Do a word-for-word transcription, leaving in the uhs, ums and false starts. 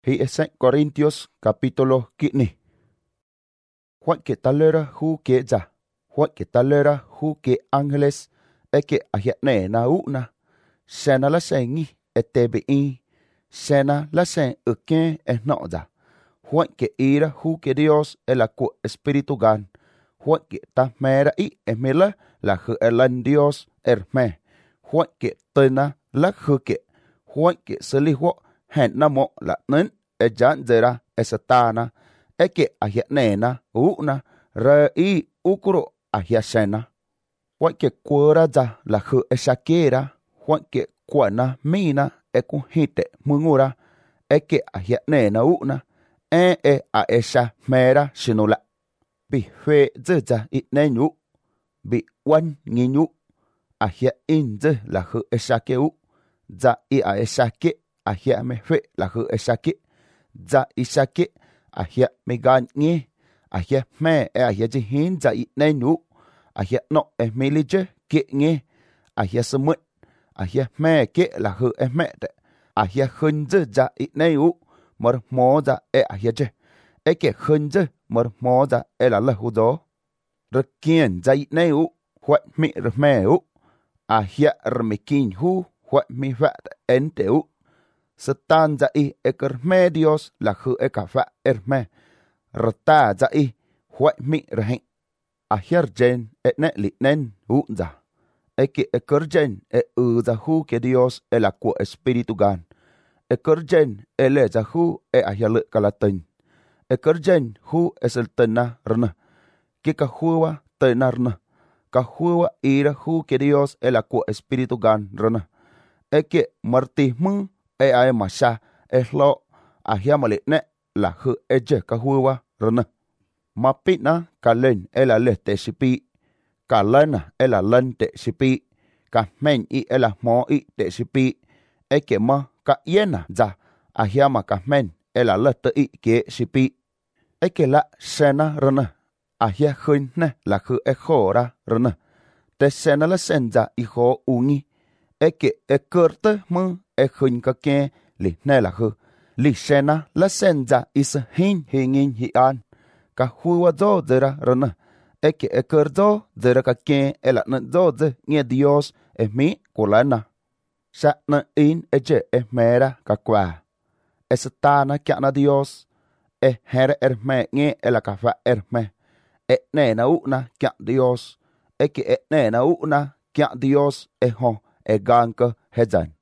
Hi es Corintios capítulo quince. Juan que talera hu que ya. Juan que talera hu que ángeles e que ahiat ne na una. Sena la sengi e tebi. Sena la sen uken e noda. Juan que ira hu que Dios e la cu espíritu gan. Juan que ta mera i e mila la hu elan Dios erme. Juan que tena la hu que. Juan que selihuo hẹn na mo la nến e dán zera e satana e que ahia nena una re i ukuro ahia sena. Juan que cuora za la hu e shakera. Juan que cuana mina e kuhite mungura e que ahia nena una e e a esha mera shinula. Bi fe zeza i nenyu. Bi wan nginyu. Ahia inze la hu e shakeu. Za i a eshake ahia me fe la hu eshake. Za ishake ahia me ganye. Ahia me e ahia jihin za i nenu. Ahia no e milije ke nye. Ahia semut. Ahia me ke la hu e me te. Ahia hunze za i nenu. Mor mo za e ahia je. E ke hunze mor mo za e la la hu do. Rekien za i nenu. Huat mi remeu. Ahia remekin hu. Huat mi vat enteu. Setan za i eker medios la hu eka va erme. Rata za i huat mi rehin. Ahier jen et ne li nen hu za. Eke eker jen e u za hu ke Dios e la cu espíritu gan. Eker jen e le za hu e ahier le kalatin. Eker jen hu es el tena rna. Ke ka huwa tena rna. Ka huwa ira hu ke Dios e la cu espíritu gan rna. Eke marti mu e ai masha e lo ahia male ne la hu eje ka huwa rna. Mapina kalen e la le te sipi. Kalana e la lan te sipi. Ka men i e la mo i te sipi. Eke ma ka yena za ahia ma ka men e la le te i ke sipi. Eke la sena rna. Ahia hun ne la hu e khora rna. Te sena la senza i ho ungi. Eke e kurte mu e hun ka ke li ne la hu. Li sena la senza is hin hingin hi an. Ka huwa do zera rna. Eke e kurdo zera ka ke e la na do ze nye Dios e mi kulana. Sa na in e je e mera ka kwa. E satana kya na Dios. E here erme nye e la ka fa erme. E ne na una kya Dios. Eke e ne na una kya Dios e ho. E ganka hezan.